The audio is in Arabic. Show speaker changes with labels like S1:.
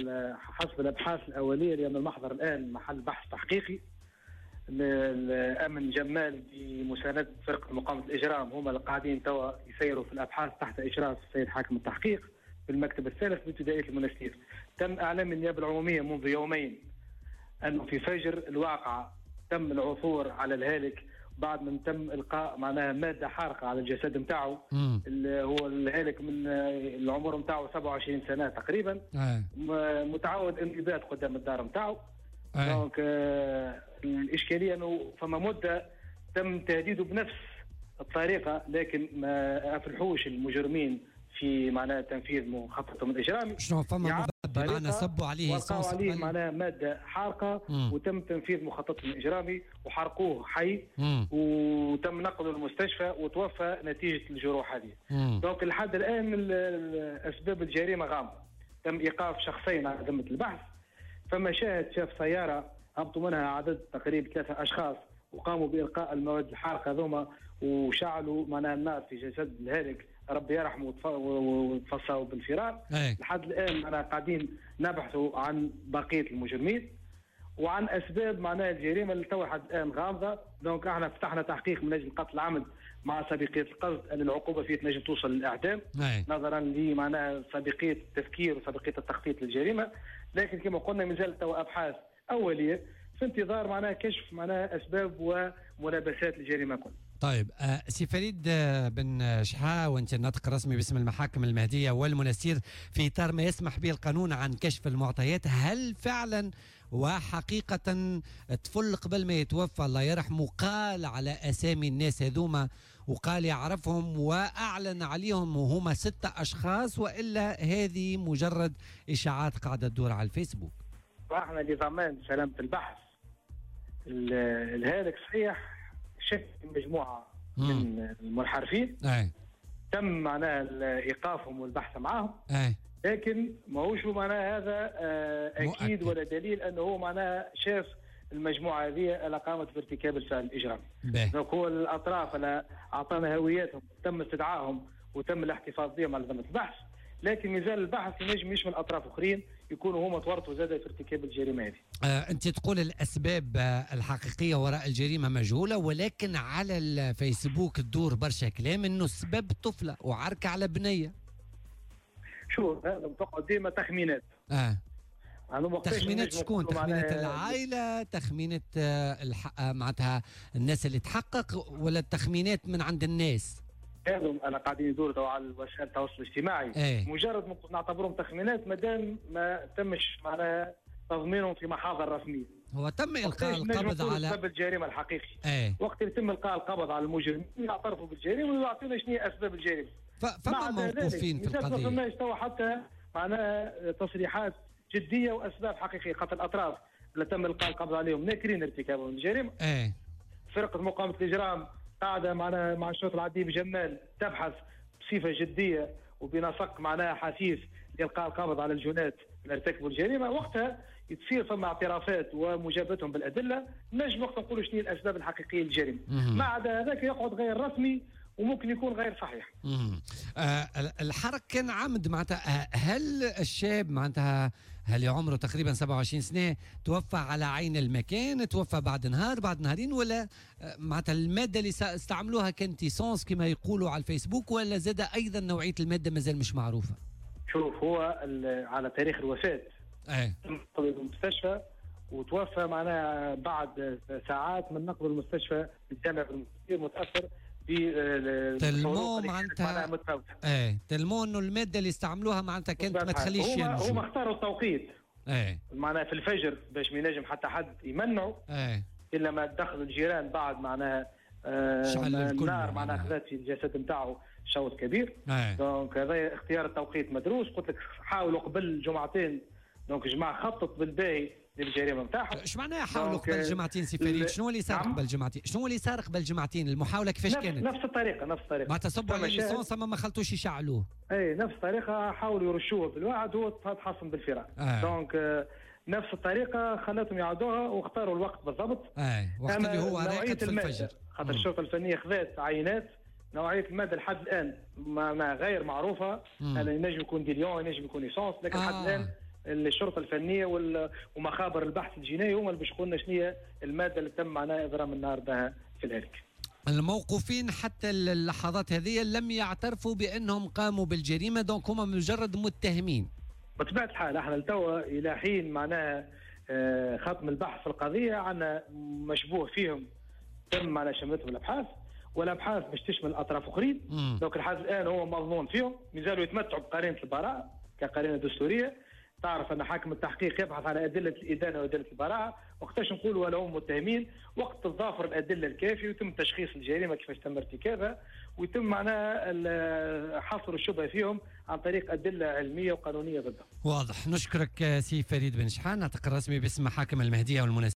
S1: حسب الابحاث الاوليه، لان المحضر الان محل بحث تحقيقي. الامن جمال بمسانده فرقه مقاومه الاجرام هما اللي قاعدين توا يسيروا في الابحاث تحت اشراف السيد حاكم التحقيق في المكتب الثالث بابتدائيه المنستير. تم اعلام النيابه العموميه منذ يومين انه في فجر الواقعه تم العثور على الهالك بعد من تم القاء معناها ماده حارقه على الجسد نتاعو. هو الهالك من العمر نتاعو 27 سنه تقريبا. متعود انه يبات قدام الدار نتاعو. دونك الاشكاليه انه فما مده تم تهديده بنفس الطريقه، لكن ما افلحوش المجرمين في معناها تنفيذ مخططهم الاجرامي.
S2: شنو فما بمعنى سبوا عليه
S1: وقعوا عليه معناها ماده حارقه وتم تنفيذ مخططهم الاجرامي وحرقوه حي وتم نقله للمستشفى وتوفى نتيجه الجروح هذه. دونك لحد الان اسباب الجريمه غامضه. تم ايقاف شخصين على ذمه البحث. فما شاف سياره هبطوا منها عدد تقريبا 3 اشخاص وقاموا بالقاء المواد الحارقه ذوما وشعلوا معناها النار في جسد الهالك ربي يرحمه وتفصلوا بالفرار. لحد الان انا قاعدين نبحثوا عن بقيه المجرمين وعن اسباب معناها الجريمه اللي تو لحد الان غامضه. دونك احنا فتحنا تحقيق من اجل قتل عمد مع سابقيه القصد ان العقوبه فيه تنجم توصل للاعدام نظرا لمعناها سابقيه التفكير وسابقيه التخطيط للجريمه. لكن كما قلنا مازال تو ابحاث اوليه في انتظار معناها كشف معناها اسباب وملابسات الجريمه كلها.
S2: طيب سي فريد بن شحاة، وانت الناطق الرسمي باسم المحاكم المهديه والمنستير في اطار ما يسمح به القانون عن كشف المعطيات، هل فعلا وحقيقه طفل قبل ما يتوفى الله يرحمه قال على اسامي الناس هذوما وقال يعرفهم واعلن عليهم وهما 6 اشخاص، والا هذه مجرد اشاعات قاعده تدور على الفيسبوك؟
S1: احنا لضمان سلامه البحث الهالك صحيح شكل مجموعه من المنحرفين تم معناها ايقافهم والبحث معاهم، لكن ماهوش معناها هذا اكيد ولا دليل انه هو معناها شاف المجموعه هذه اللي قامت بارتكاب الفعل الاجرامي. دونك هو الاطراف اللي اعطانا هوياتهم تم استدعائهم وتم الاحتفاظ بهم على ذمه البحث، لكن مازال البحث ينجم يشمل اطراف اخرين يكونوا هما تورطوا زاد في ارتكاب الجريمه هذه.
S2: انت تقول الاسباب الحقيقيه وراء الجريمه مجهوله، ولكن على الفيسبوك تدور برشا كلام انه السبب طفله وعركه على بنيه.
S1: شو هذا تقعد ديما تخمينات.
S2: تخمينات شكون؟ تخمينات العائله، تخمينات معناتها الناس اللي تحقق، ولا التخمينات من عند الناس؟
S1: هذم انا قاعدين يدوروا على وسائل التواصل الاجتماعي. مجرد نعتبرهم تخمينات مادام ما تمش معناها تضمينهم في محاضر رسميه.
S2: هو تم القاء القبض على
S1: سبب الجريمه الحقيقي. وقت يتم القاء القبض على المجرمين يعترفوا بالجريمه ويعطينا شنو هي اسباب الجريمه.
S2: فما موقوفين في القضيه.
S1: ما فماش توا حتى معناها تصريحات جديه واسباب حقيقيه، خاطر الاطراف اللي تم القاء القبض عليهم ناكرين ارتكابهم الجريمه. فرقه مقاومه الاجرام قاعده معنا مع الشرطه العدليه بجمال تبحث بصفه جديه وبنسق معناها حثيث لإلقاء القبض على الجنات اللي ارتكبوا الجريمه. وقتها تصير ثم اعترافات ومجابتهم بالادله، نجم وقت نقولوا شنو الاسباب الحقيقيه للجريمه. ما عدا هذاك يقعد غير رسمي وممكن يكون غير صحيح.
S2: الحرق كان عمد معناتها. هل الشاب معناتها هل عمره تقريبا 27 سنه توفى على عين المكان، توفى بعد نهار بعد نهارين، ولا معناتها الماده اللي استعملوها كانت ايسونس كما يقولوا على الفيسبوك، ولا زاد ايضا نوعيه الماده مازال مش معروفه؟
S1: شوف هو على تاريخ الوفاه نقل المستشفى وتوفى معناها بعد ساعات من نقل المستشفى الجامعي المنستير متاثر
S2: تلمو معناتها تلمو انه الماده اللي استعملوها معناتها كانت ما تخليش ينجو.
S1: هم اختاروا التوقيت معناها في الفجر باش ما ينجم حتى حد يمنعوا الا ما دخلوا الجيران بعد معناها النار معناها اخذت في الجسد نتاعو شوط كبير. دونك هذا اختيار التوقيت مدروس. قلت لك حاولوا قبل جمعتين، دونك جماعه خطط بالباهي للجريمه نتاعهم.
S2: ايش معناها حاولوا قبل جمعتين سي فريد؟ شنو اللي صار قبل جمعتين؟ شنو اللي صار قبل جمعتين؟ المحاوله كيفاش كانت؟
S1: نفس الطريقه
S2: ما تصبوا على الليسونس ما خلطوش يشعلوه.
S1: نفس الطريقه حاولوا يرشوه بالوعد هو تحصن بالفراق. دونك نفس الطريقه خلتهم يعودوها واختاروا الوقت بالضبط.
S2: وقت اللي هو راقد في الفجر.
S1: خاطر الشرطه الفنيه خذت عينات نوعيه الماده لحد الان ما غير معروفه. هذا ينجم يكون ديليون، ينجم يكون ايسونس، لكن لحد الان الشرطه الفنيه ومخابر البحث الجنائي هما اللي باش يقولوا لنا شنو هي الماده اللي تم معناها اضرام النار بها في الهلكه.
S2: الموقوفين حتى اللحظات هذه لم يعترفوا بانهم قاموا بالجريمه، دونك هما مجرد متهمين.
S1: بطبيعه الحال احنا لتوا الى حين معناها ختم البحث في القضيه عندنا مشبوه فيهم تم على شملتهم الابحاث، والابحاث باش تشمل اطراف اخرين. دونك الحادث الان هو مظنون فيهم، مازالوا يتمتعوا بقرينه البراءه كقرينه دستوريه. تعرف ان حاكم التحقيق يبحث على ادله الادانه وادله البراءه، وقتاش نقولوا ولا هم متهمين وقت تضافر الادله الكافيه ويتم تشخيص الجريمه كيفاش تم ارتكابها، ويتم معناها حصر الشبهه فيهم عن طريق ادله علميه وقانونيه ضدهم.
S2: واضح. نشكرك سي فريد بن شحان، ناطق رسمي باسم محاكم المهديه والمناسبة.